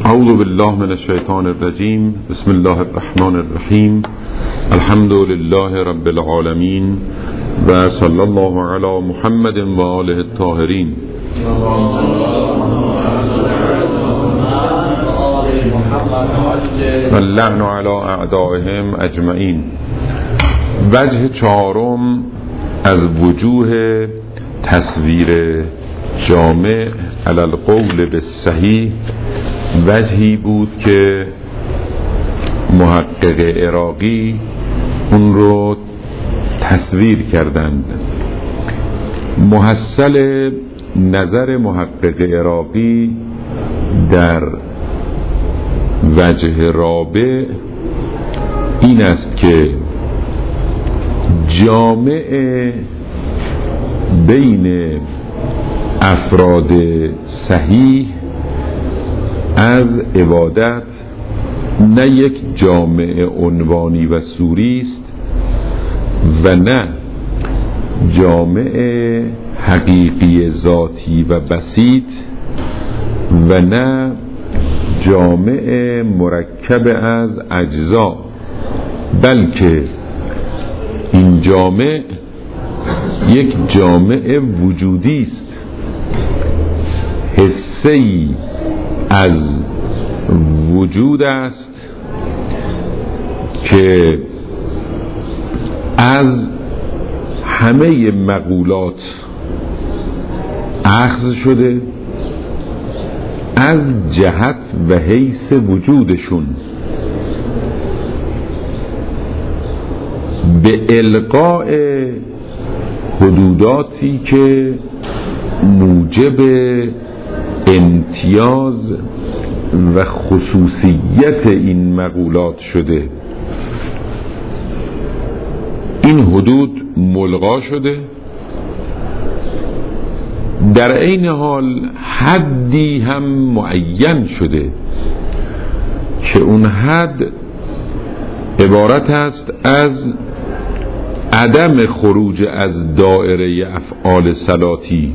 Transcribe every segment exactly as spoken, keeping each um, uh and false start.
اعوذ بالله من الشیطان الرجیم. بسم الله الرحمن الرحیم. الحمد لله رب العالمین و صلی الله علی محمد و آله الطاهرین. و اللعن علی اعدائهم اجمعین. وجه چهارم از وجوه تصویر جامع علی القول بالصحیح وجهی بود که محقق عراقی اون رو تصویر کردند. محصل نظر محقق عراقی در وجه رابع این است که جامع بین افراد صحیح از عبادت نه یک جامع عنوانی و صوری است و نه جامع حقیقی ذاتی و بسیط و نه جامع مرکب از اجزا، بلکه این جامع یک جامع وجودی است، حسه‌ای از وجود است که از همه مقولات اخذ شده از جهت و حیث وجودشون به القاء حدوداتی که موجب امتیاز و خصوصیت این مقولات شده. این حدود ملغا شده، در عین حال حدی هم معین شده که اون حد عبارت است از عدم خروج از دائره افعال صلاتی.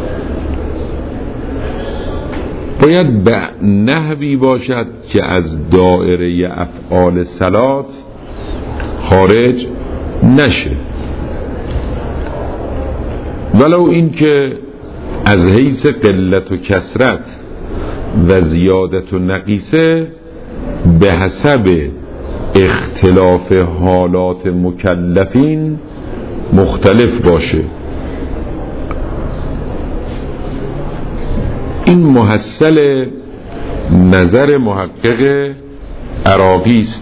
باید به نحوی باشد که از دائره افعال صلات خارج نشه، ولو این که از حیث قلت و کثرت و زیادت و نقیصه به حسب اختلاف حالات مکلفین مختلف باشه. این محصل نظر محقق عراقی است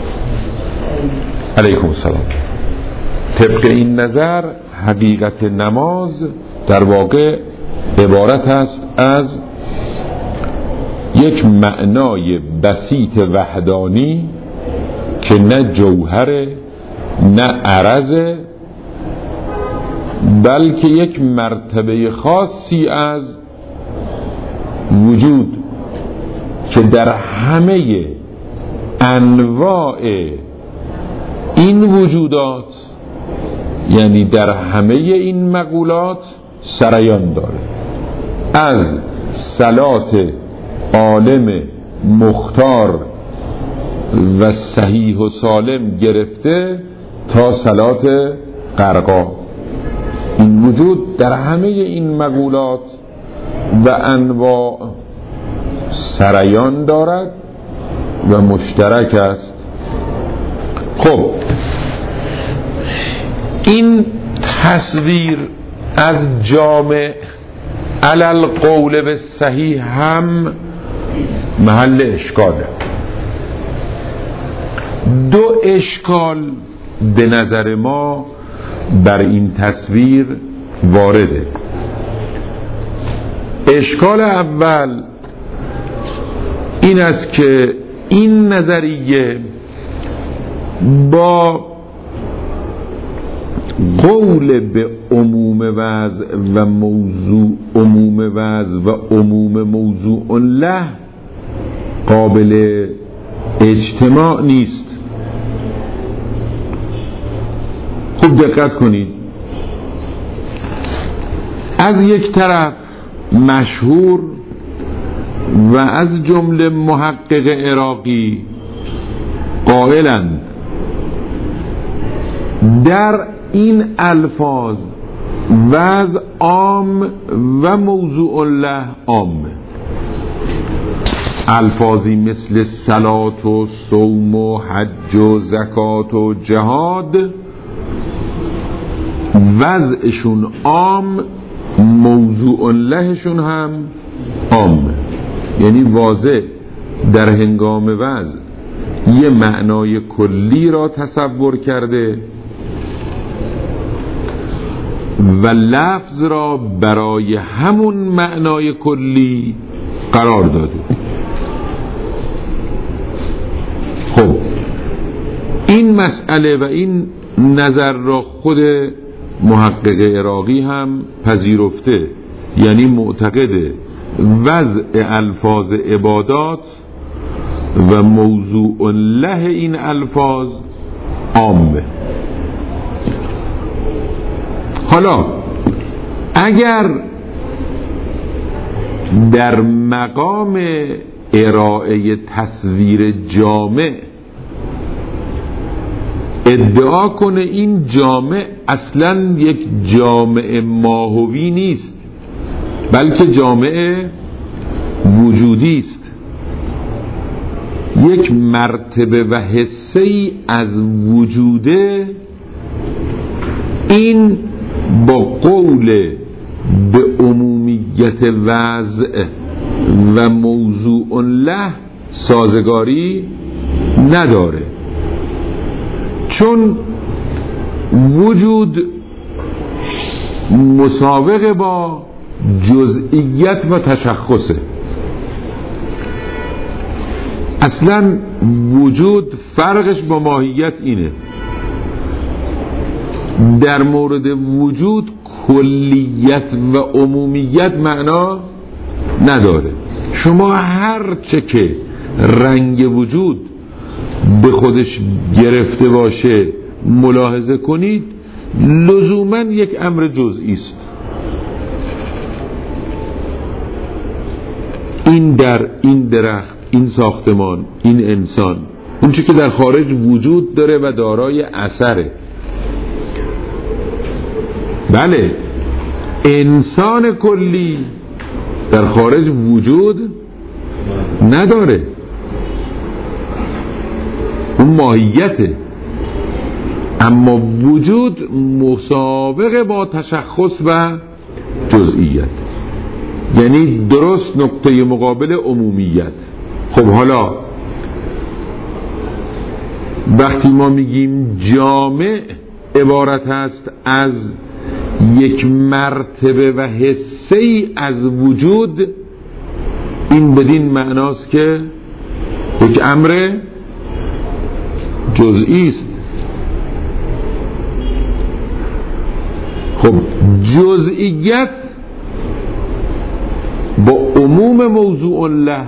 علیکم السلام. طبق این نظر حقیقت نماز در واقع عبارت است از یک معنای بسیط وحدانی که نه جوهر نه عرض، بلکه یک مرتبه خاصی از وجود که در همه انواع این وجودات، یعنی در همه این مقولات سریان داره، از صلات عالم مختار و صحیح و سالم گرفته تا صلات غرقا. این وجود در همه این مقولات و انواع سریان دارد و مشترک است. خب این تصویر از جامع علی القول بالصحیح هم محل اشکاله. دو اشکال به نظر ما بر این تصویر وارده. اشکال اول این است که این نظریه با قول به عموم وضع و موضوع عموم وضع و عموم موضوع له قابل اجتماع نیست. خوب دقت کنید. از یک طرف مشهور و از جمله محقق عراقی قائلند در این الفاظ وضع عام و موضوع له عام. الفاظی مثل صلات و صوم و حج و زکات و جهاد وضعشون عام، موضوع لهشون هم عام. یعنی واضح در هنگام وضع یه معنای کلی را تصور کرده و لفظ را برای همون معنای کلی قرار داده. خب این مسئله و این نظر را خود محقق عراقی هم پذیرفته، یعنی معتقده وضع الفاظ عبادات و موضوع له این الفاظ عامه. حالا اگر در مقام ارائه تصویر جامع ادعا کنه این جامع اصلا یک جامع ماهوی نیست بلکه جامع وجودی است، یک مرتبه و حصه ای از وجوده، این با قول به عمومیت وضع و موضوع له سازگاری نداره، چون وجود مسابقه با جزئیت و تشخصه. اصلا وجود فرقش با ماهیت اینه، در مورد وجود کلیت و عمومیت معنا نداره. شما هر چه که رنگ وجود به خودش گرفته باشه ملاحظه کنید لزوما یک امر جزئی است. این در، این درخت، این ساختمان، این انسان، اون چی که در خارج وجود داره و دارای اثره. بله انسان کلی در خارج وجود نداره، اون ماهیته، اما وجود مسابقه با تشخص و جزئیت، یعنی درست نقطه مقابل عمومیت. خب حالا وقتی ما میگیم جامع عبارت هست از یک مرتبه و حصه ای از وجود، این بدین معناست که یک امر جزئی است. خب جزئیت با عموم موضوع له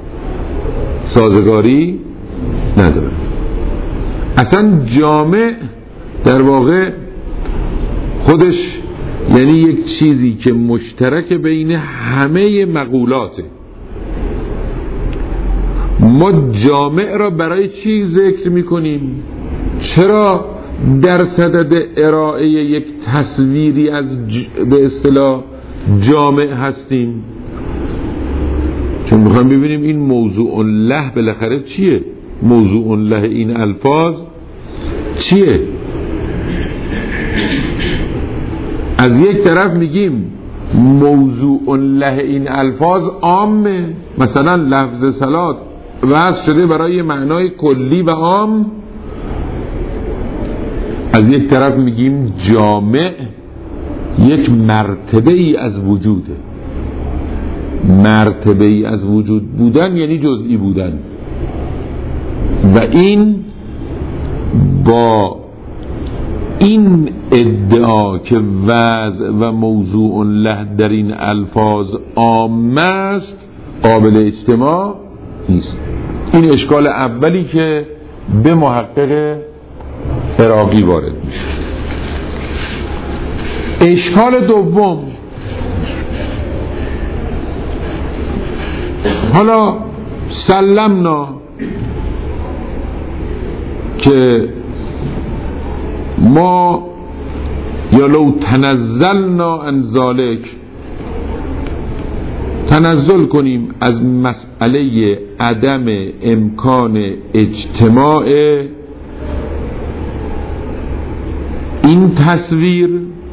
سازگاری نداره. اصلا جامع در واقع خودش یعنی یک چیزی که مشترک بین همه مقولاته. ما جامع را برای چی ذکر میکنیم؟ چرا در صدد ارائه یک تصویری از ج... به اصطلاح جامع هستیم؟ چون میخوام ببینیم این موضوع له بالاخره چیه، موضوع له این الفاظ چیه. از یک طرف میگیم موضوع له این الفاظ عامه، مثلا لفظ صلات وضع شده برای معنای کلی و عام. از یک طرف میگیم جامع یک مرتبه ای از وجوده. مرتبه ای از وجود بودن یعنی جزئی بودن، و این با این ادعا که وضع و موضوع له در این الفاظ عام است قابل اجتماع نیست. این اشکال اولی که به محقق عراقی وارد میشه. اشکال دوم حالا سلمنا که ما یا لو تنزلنا عن ذلک، تنزل کنیم از مسئله عدم امکان اجتماع این تصویر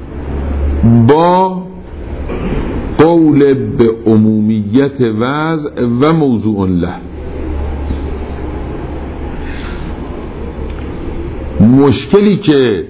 با قول به عمومیت وضع و موضوع له. مشکلی که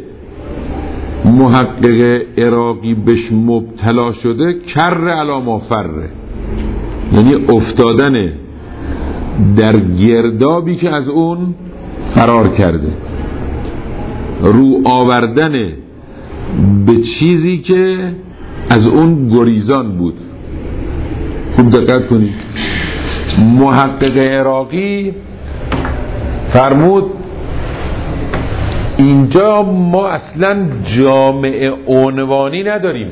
محقق عراقی بهش مبتلا شده کر علی ما فره، یعنی افتادن در گردابی که از اون فرار کرده، رو آوردن به چیزی که از اون گریزان بود. خوب دقت کنید، محقق عراقی فرمود اینجا ما اصلا جامعه عنوانی نداریم.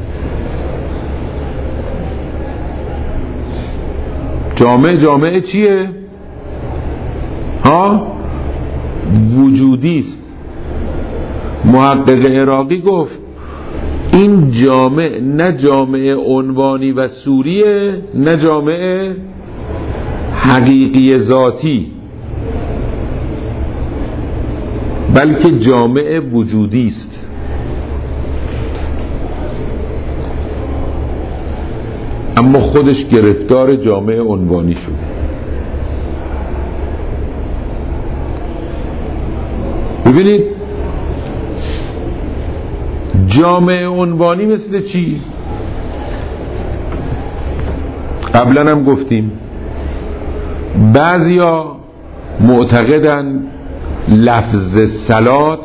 جامعه جامعه چیه؟ ها؟ وجودی است. محقق عراقی گفت این جامعه نه جامعه عنوانی و صوریه، نه جامعه حقیقی ذاتی، بلکه جامعه وجودی است. اما خودش گرفتار جامعه عنوانی شده. ببینید جامعه عنوانی مثل چی؟ قبلا هم گفتیم بعضیا معتقدن لفظ صلات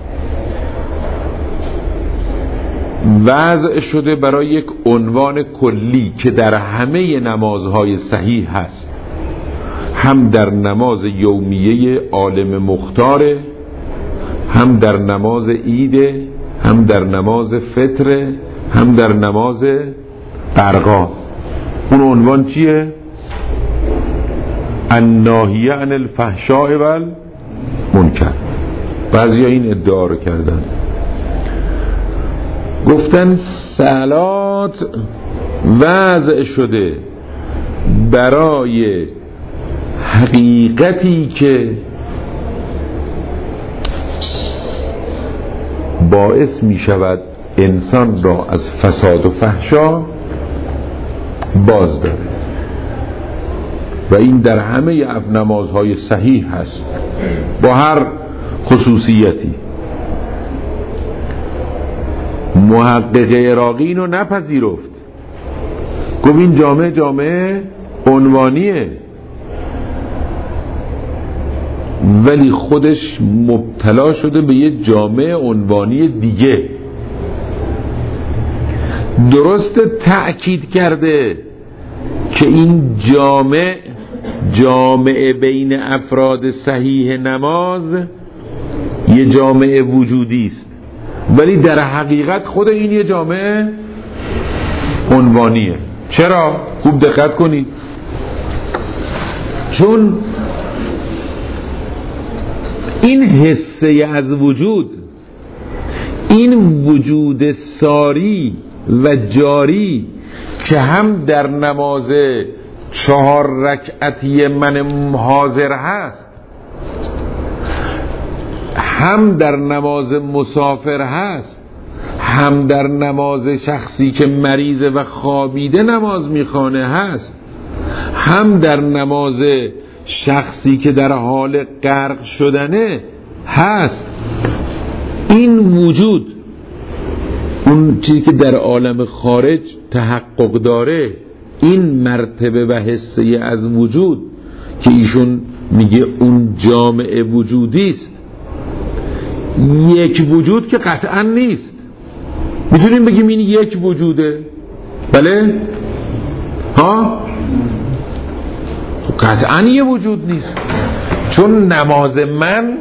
وضع شده برای یک عنوان کلی که در همه نمازهای صحیح هست، هم در نماز یومیه عالم مختاره، هم در نماز عیده، هم در نماز فطر، هم در نماز قرقا. اون عنوان چیه؟ الناهیه عن الفحشاء والمنکر. بعضیا این ادعا رو کردن، گفتن صلات وضع شده برای حقیقتی که باعث می شود انسان را از فساد و فحشا باز داره و این در همه نمازهای صحیح هست با هر خصوصیتی. محقق عراقی اینو نپذیرفت، گفت این جامعه جامعه عنوانیه، ولی خودش مبتلا شده به یه جامعه عنوانی دیگه. درست تأکید کرده که این جامعه جامعه بین افراد صحیح نماز یه جامعه وجودی است، ولی در حقیقت خود این یه جامعه عنوانیه. چرا؟ خوب دقت کنید، چون این حسه از وجود، این وجود ساری و جاری که هم در نماز چهار رکعتی من حاضر هست، هم در نماز مسافر هست، هم در نماز شخصی که مریضه و خوابیده نماز میخوانه هست، هم در نماز شخصی که در حال غرق شدنه هست. این وجود، اون چیزی که در عالم خارج تحقق داره، این مرتبه و حسه از وجود که ایشون میگه اون جامعه وجودی است، یک وجود که قطعا نیست. میتونیم بگیم این یک وجوده، بله؟ ها؟ قطعا یه وجود نیست، چون نماز من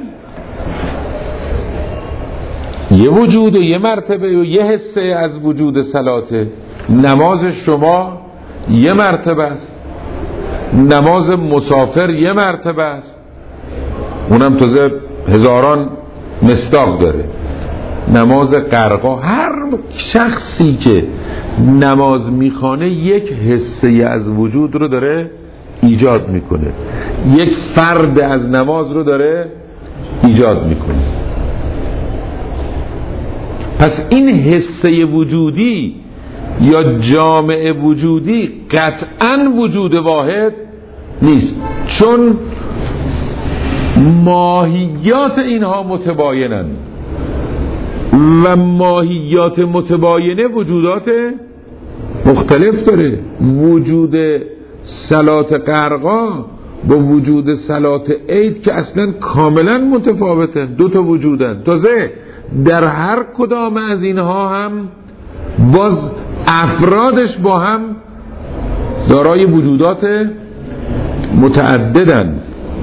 یه وجود و یه مرتبه و یه حصه از وجود صلاته، نماز شما یه مرتبه است. نماز مسافر یه مرتبه است، اونم تازه هزاران مصداق داره. نماز غرقا، هر شخصی که نماز میخوانه یک حصه از وجود رو داره ایجاد میکنه، یک فرد از نماز رو داره ایجاد میکنه. پس این حصه وجودی یا جامعه وجودی قطعاً وجود واحد نیست، چون ماهیات اینها متباینن و ماهیات متباینه وجودات مختلف داره. وجود صلات غرقا با وجود صلات عید که اصلا کاملا متفاوته، دو تا وجودن. تازه در هر کدام از اینها هم باز افرادش با هم دارای وجودات متعددن.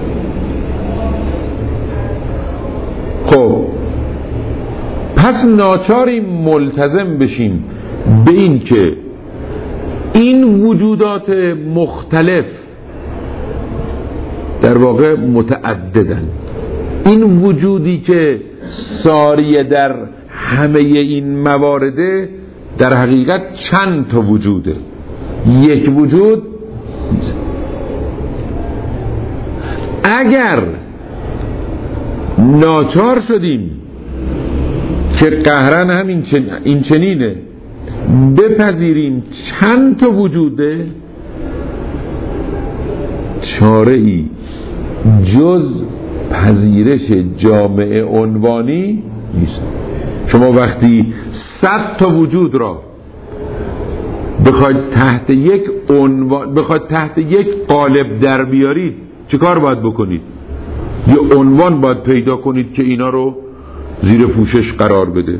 خب پس ناچاریم ملتزم بشیم به این که این وجودات مختلف در واقع متعددن. این وجودی که ساریه در همه این موارده در حقیقت چند تا وجوده، یک وجود. اگر ناچار شدیم که قهرن هم این, چن... این چنینه بپذیریم چند تا وجوده، چاره ای جز پذیرش جامعه عنوانی نیست. شما وقتی صد تا وجود را بخواید تحت یک عنوان، بخواید تحت یک قالب در بیارید، چه کار باید بکنید؟ یه عنوان باید پیدا کنید که اینا رو زیر پوشش قرار بده.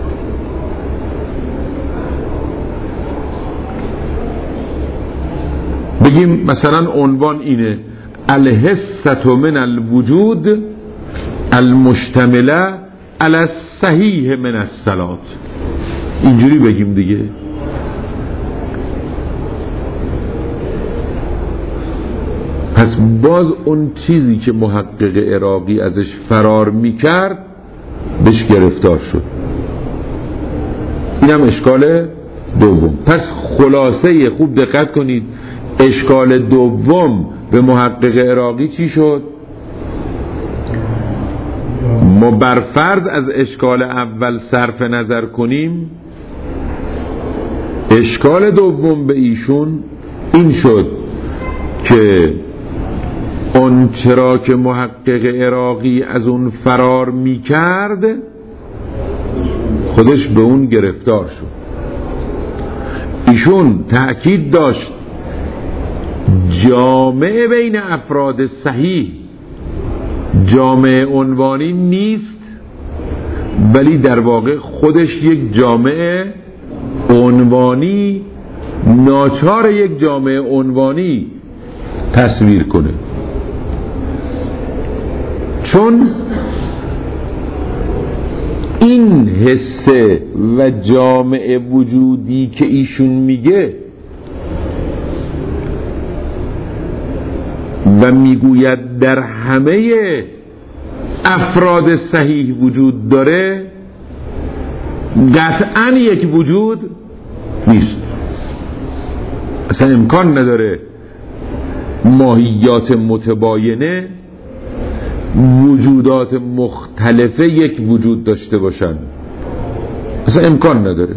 بگیم مثلا عنوان اینه: الحسة من الوجود المشتمله علی الصحیح من الصلات. اینجوری بگیم دیگه. پس باز اون چیزی که محقق عراقی ازش فرار میکرد بهش گرفتار شد. اینم اشکال دوم. پس خلاصه، خوب دقت کنید، اشکال دوم به محقق عراقی چی شد؟ ما بر فرض از اشکال اول صرف نظر کنیم، اشکال دوم به ایشون این شد که اون چرا که محقق عراقی از اون فرار می کرد خودش به اون گرفتار شد. ایشون تأکید داشت جامعه بین افراد صحیح جامعه عنوانی نیست، ولی در واقع خودش یک جامعه عنوانی، ناچار یک جامعه عنوانی تصویر کنه. چون این حسه و جامعه وجودی که ایشون میگه و میگوید در همه افراد صحیح وجود داره، قطعاً یک وجود نیست. اصلا امکان نداره ماهیات متباینه وجودات مختلفه یک وجود داشته باشن، اصلا امکان نداره.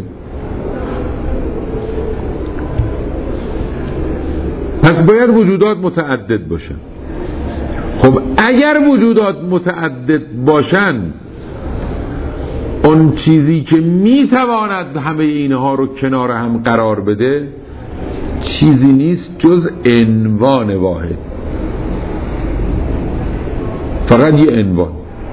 پس باید وجودات متعدد باشن. خب اگر وجودات متعدد باشن، اون چیزی که میتواند همه اینها رو کنار هم قرار بده چیزی نیست جز عنوان واحد، فقط یه عنوان.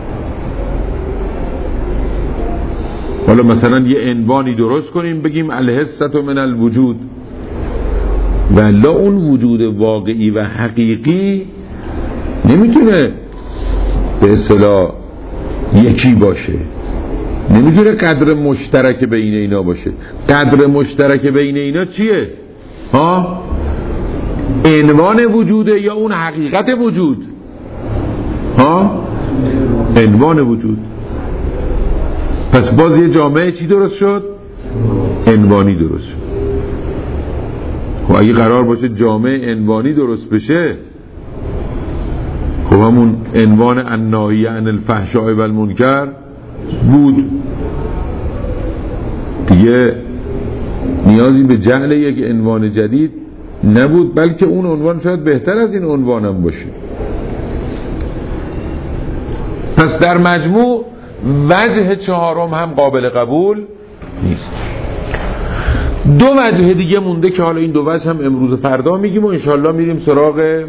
حالا مثلا یه عنوانی درست کنیم بگیم الحسة من الوجود، ولی اون وجود واقعی و حقیقی نمیتونه به اصطلاح یکی باشه، نمیتونه قدر مشترک بین اینا باشه. قدر مشترک بین اینا چیه؟ ها؟ عنوان وجوده یا اون حقیقت وجود؟ ها؟ عنوان وجود. پس باز یه جامعه چی درست شد؟ عنوانی درست شد. خب اگه قرار باشه جامعه عنوانی درست بشه، خب همون عنوان الناهی عن الفحشاء و المنکر بود دیگه، نیازی به جعل یک عنوان جدید نبود، بلکه اون عنوان شاید بهتر از این عنوان هم باشه. پس در مجموع وجه چهارم هم قابل قبول نیست. دو وجه دیگه مونده که حالا این دو وجه هم امروز فردا میگیم و انشالله میریم سراغ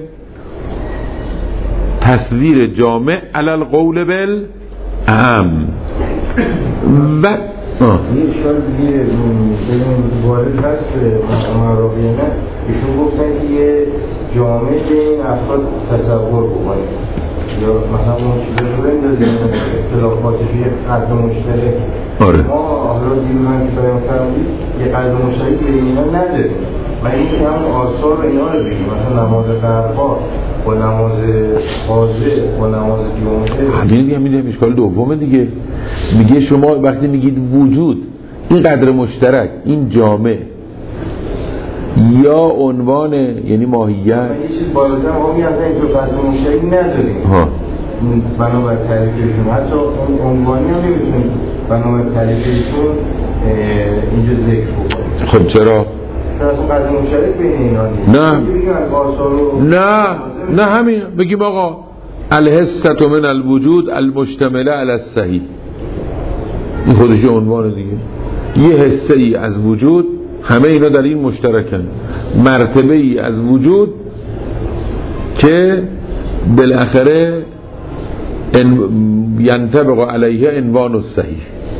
تصویر جامع علی القول بالعام. و آه این اشکال دیگه وارد هست مراقبینه، ایشون گفتن که یه جامعه به این افراد تصور بکنید یا مثلا اون چیزه رو بندازیم اختلافاتش یه قدر مشترک. آره. ما حالا دیگه من که بایم فرمودید یه قدر مشترک به اینا نداریم، من این که هم آثار اینا رو بگیم، مثلا نماز قربا با نماز قاضی با نماز جمعه. همین دیگه میدیم اشکال دومه دیگه. میگه شما وقتی میگید وجود این قدر مشترک، این جامع یا عنوان یعنی ماهیت، من یه چیز بالاتر ما می اصلا این قدر مشترک نداریم ها بنابر تعریفشون، حتی اون عنوانی هم نمیتونیم بنابر تعریفشون اینجا ذکر بکنیم. خب چرا؟ قدر مشترک بین اینا نه نه نه همین بگیم آقا الحسة من الوجود المشتمله علی الصحیح، این خودش عنوان دیگه. یه حسه ای از وجود، همه اینا در این مشترکن، مرتبه ای از وجود که بالاخره ینطبق علیه عنوان الصحیح.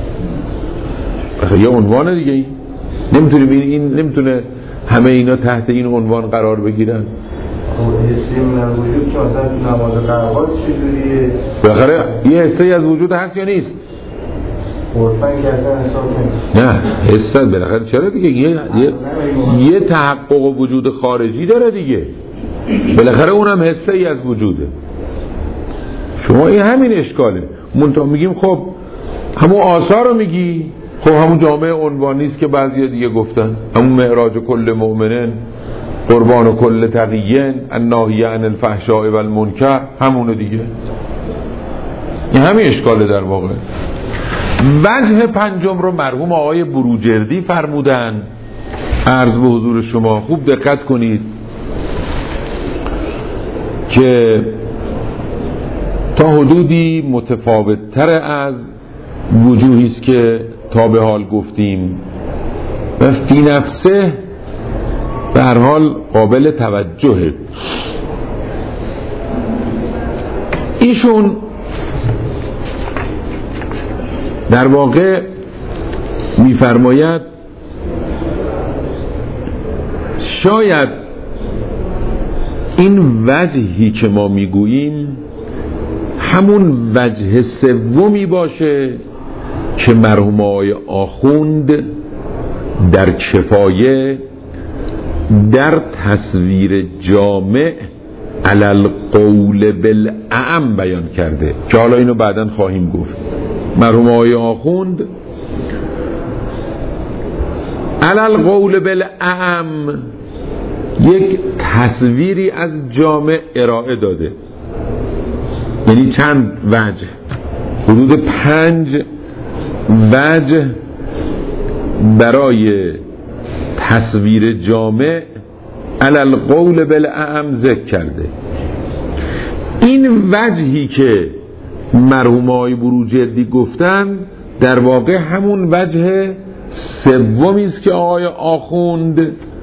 یه عنوان دیگه این نمیتونیم این, این نمیتونه همه اینا تحت این عنوان قرار بگیرن. حسی من وجود که مثلا نماز قربات چجوریه؟ بالاخره یه حسی از وجود هست یا نیست؟ عرفن که اصلا حساب نیست. نه حسی بالاخره چرا دیگه یه, یه, یه تحقق وجود خارجی داره دیگه، بالاخره اونم حسی از وجوده. شما این همین اشکاله. منتها میگیم خب همون آثار رو میگی، خب همون جامعه عنوانی است که بعضیا دیگه گفتن، همون معراج کل مؤمنین قربان کل تقیین الناهی عن الفحشاء و المنکر، همونه دیگه. این همین اشکاله در واقع. وجه پنجم رو مرحوم آقای بروجردی فرمودن. عرض به حضور شما خوب دقت کنید که تا حدودی متفاوت‌تر از وجوهی است که تا به حال گفتیم و فی نفسه به هر حال قابل توجهه. ایشون در واقع می‌فرماید شاید این وجهی که ما میگوییم همون وجه سومی باشه که مرحوم آقای آخوند در کفایه در تصویر جامع علی القول بالعام بیان کرده که حالا اینو بعداً خواهیم گفت. مرحوم آقای آخوند علی القول بالعام یک تصویری از جامع ارائه داده، یعنی چند وجه، حدود پنج وجه برای تصویر جامع علی القول بالعام ذکر کرده. این وجهی که مرحوم آقای بروجردی گفتن در واقع همون وجه سومی است که آقای آخوند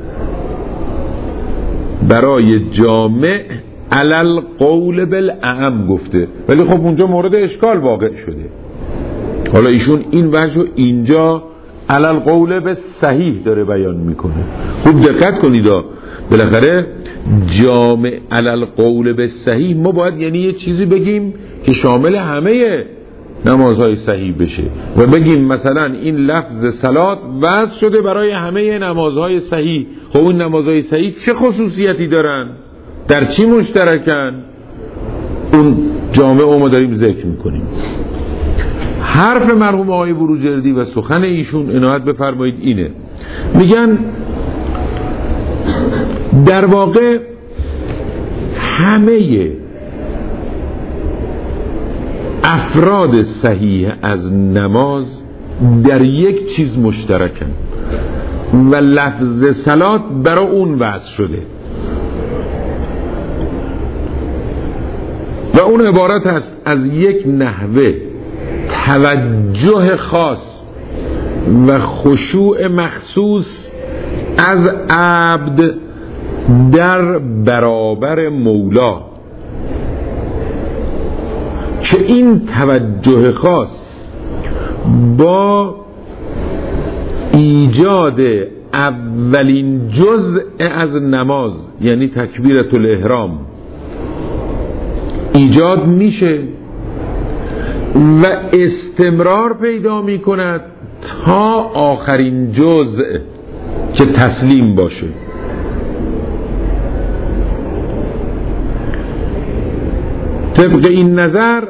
برای جامع علی القول بالعام گفته، ولی خب اونجا مورد اشکال واقع شده. حالا ایشون این وجه اینجا علی القول بالصحیح داره بیان میکنه. خوب دقت کنید، بالاخره جامع علی القول بالصحیح ما باید یعنی یه چیزی بگیم که شامل همه نمازهای صحیح بشه و بگیم مثلا این لفظ صلات وضع شده برای همه نمازهای صحیح. خب اون نمازهای صحیح چه خصوصیتی دارن؟ در چی مشترکن؟ اون جامعه ما داریم ذکر میکنیم. حرف مرحوم آقای بروجردی و سخن ایشون عنایت بفرمایید اینه، میگن در واقع همه افراد صحیح از نماز در یک چیز مشترکن و لفظ صلات برای اون وضع شده و اون عبارت است از یک نحوه توجه خاص و خشوع مخصوص از عبد در برابر مولا، که این توجه خاص با ایجاد اولین جزء از نماز یعنی تکبیرة الاحرام ایجاد میشه و استمرار پیدا میکند تا آخرین جزء که تسلیم باشه. طبق این نظر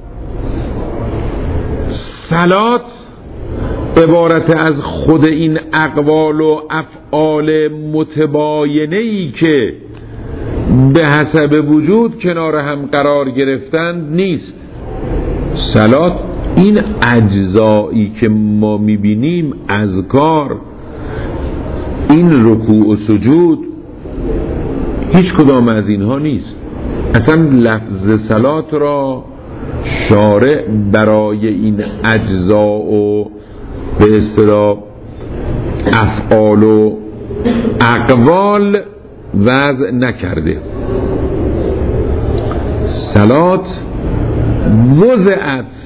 صلات عبارت از خود این اقوال و افعال متباینه‌ای که به حسب وجود کنار هم قرار گرفتند نیست. صلات این اجزایی که ما میبینیم، اذکار، این رکوع و سجود، هیچ کدام از اینها نیست. اصلا لفظ صلات را شارع برای این اجزا و به اصطلاح افعال و اقوال وضع نکرده. صلات وضعت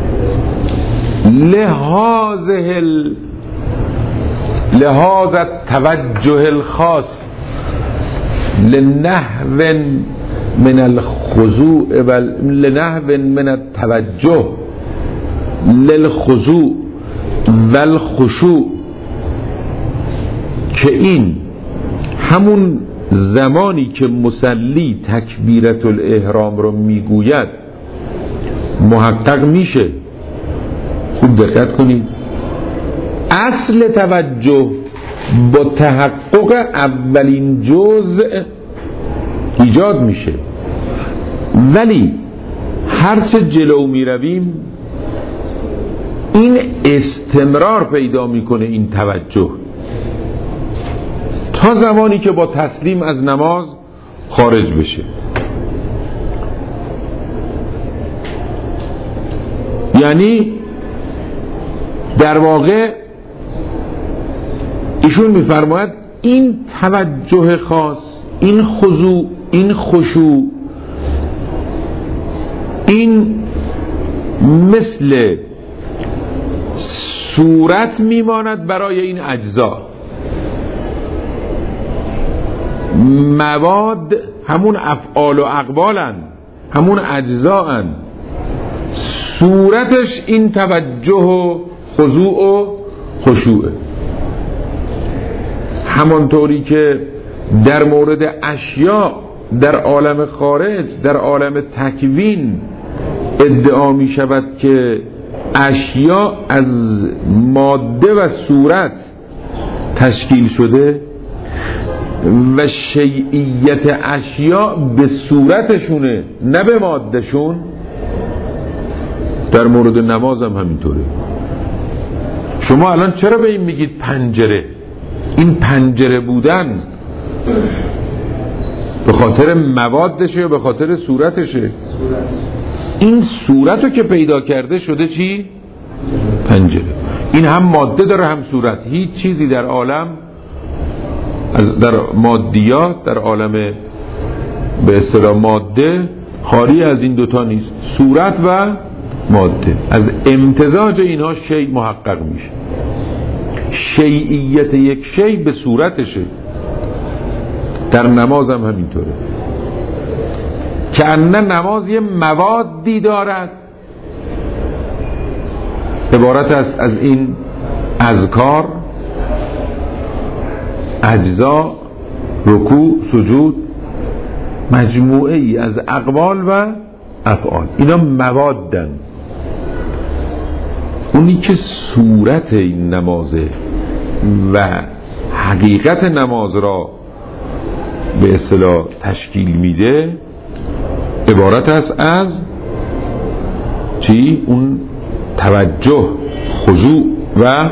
لهذه لهذا التوجه الخاص لنحو من الخضوع و لنحو من التوجه للخضوع و الخشوع، که این همون زمانی که مصلی تکبیرة الاحرام رو میگوید محقق میشه. خوب دقت کنید، اصل توجه با تحقق اولین جزء ایجاد میشه، ولی هرچه جلو میرویم این استمرار پیدا میکنه این توجه تا زمانی که با تسلیم از نماز خارج بشه. یعنی در واقع ایشون میفرماید این توجه خاص، این خضوع، این خشوع، این مثل صورت میماند برای این اجزا. مواد همون افعال و اقوالن، همون اجزا'n، صورتش این توجه و خضوع و خشوعه. همانطوری که در مورد اشیاء در عالم خارج، در عالم تکوین ادعا می شود که اشیاء از ماده و صورت تشکیل شده و شیعیت اشیاء به صورتشونه نه به مادهشون، در مورد نماز هم همینطوره. شما الان چرا به این میگید پنجره؟ این پنجره بودن به خاطر موادشه یا به خاطر صورتشه؟ این صورتو که پیدا کرده شده چی؟ پنجره. این هم ماده داره هم صورت. هیچ چیزی در عالم در مادیات، در عالم به اصطلاح ماده، خالی از این دوتا نیست، صورت و ماده. از امتزاج اینها شیء محقق میشه. شیعیت یک شیء به صورتشه. در نماز هم همینطوره که انه نماز یه موادی دارد عبارت است از این اذکار، اجزا، رکوع، سجود، مجموعه ای از اقوال و افعال. اینا موادن. اونی که صورت این نمازه و حقیقت نماز را به اصطلاح تشکیل میده عبارت است از چی؟ اون توجه، خضوع و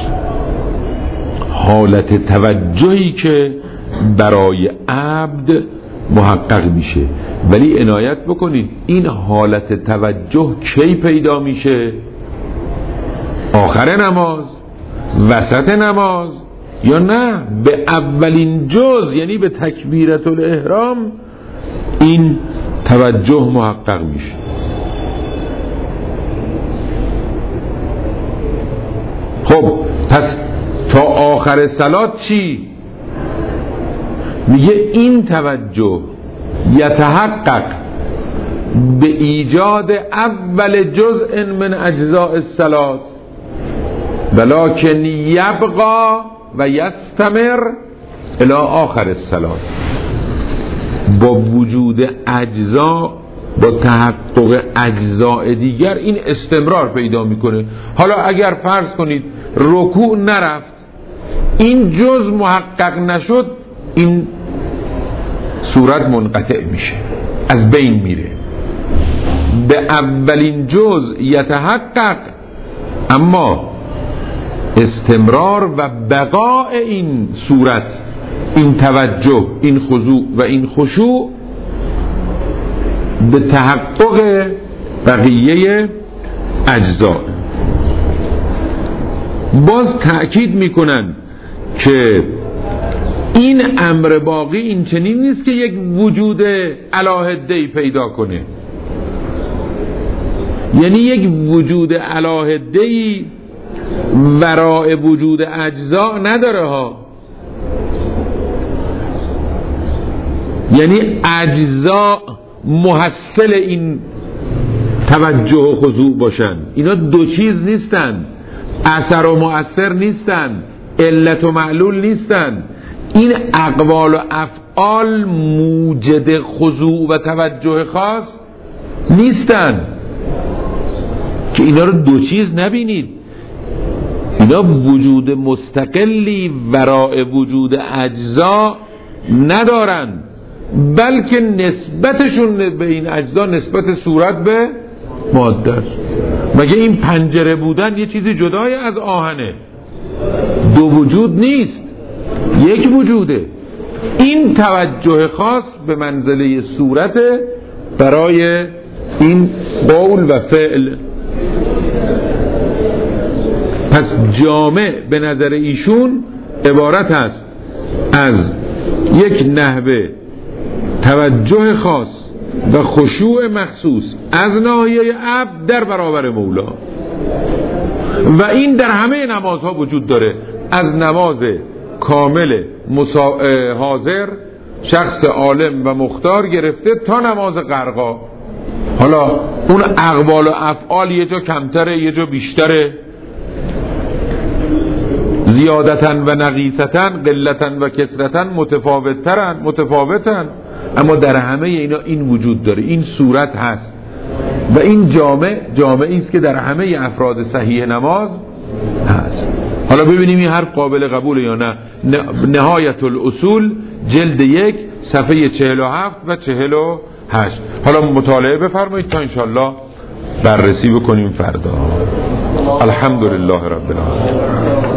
حالت توجهی که برای عبد محقق میشه. ولی عنایت بکنید این حالت توجه کی پیدا میشه؟ آخر نماز، وسط نماز، یا نه به اولین جز، یعنی به تکبیرت الاحرام این توجه محقق میشه. خب پس تا آخر صلات چی؟ میگه این توجه یتحقق به ایجاد اول جزء من اجزاء الصلات ولکن یبقى و یستمر الی آخر الصلات. با وجود اجزا، با تحقق اجزاء دیگر این استمرار پیدا میکنه. حالا اگر فرض کنید رکوع نرفت، این جز محقق نشد، این صورت منقطع میشه، از بین میره. به اولین جز یتحقق، اما استمرار و بقاء این صورت، این توجه، این خضوع و این خشوع به تحقق بقیه اجزا. باز تأکید میکنن که این امر باقی این چنین نیست که یک وجود علاهده‌ای پیدا کنه، یعنی یک وجود علاهده‌ای وراء وجود اجزا نداره ها. یعنی اجزا محصل این توجه و خضوع باشن. اینا دو چیز نیستن، اثر و مؤثر نیستن، علت و معلول نیستن. این اقوال و افعال موجد خضوع و توجه خاص نیستن که اینا رو دو چیز نبینید. اینا وجود مستقلی وراء وجود اجزا ندارن، بلکه نسبتشون به این اجزا نسبت صورت به ماده است. مگه این پنجره بودن یه چیزی جدای از آهنه؟ دو وجود نیست، یک وجوده. این توجه خاص به منزله صورت برای این قول و فعل. پس جامع به نظر ایشون عبارت است از یک نحوه توجه خاص و خشوع مخصوص از ناحیه عبد در برابر مولا، و این در همه نمازها وجود داره، از نماز کامل مسا... حاضر شخص عالم و مختار گرفته تا نماز غرقا. حالا اون اقوال و افعال یه جا کمتره، یه جا بیشتره، زیادتن و نقیصتن، قلتن و کسرتن، متفاوتترن متفاوتن، اما در همه اینا این وجود داره، این صورت هست و این جامع جامعی است که در همه افراد صحیح نماز هست. حالا ببینیم این حرف قابل قبول یا نه. نهایت الاصول جلد یک صفحه چهل و هفت و چهل و هشت. حالا مطالعه بفرمایید تا انشالله بررسی بکنیم فردا. الحمدلله رب العالمین.